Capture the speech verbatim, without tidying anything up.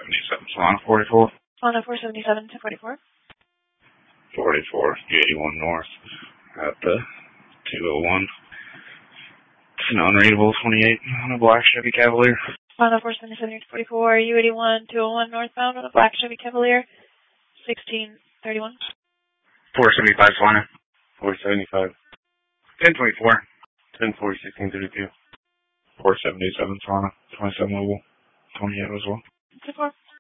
seventy-seven, Solana forty-four. Solana four seventy-seven to forty-four. forty-four, U eighty-one north at the two oh one. It's an unreadable twenty-eight on a black Chevy Cavalier. Solana four seventy-seven to forty-four, U eighty-one two oh one northbound on a black Chevy Cavalier. sixteen thirty-one. four seventy-five, Solana. four seventy-five. ten twenty-four. ten forty, sixteen thirty-two. four seventy-seven, Solana. twenty-seven mobile. twenty-eight as well. two four.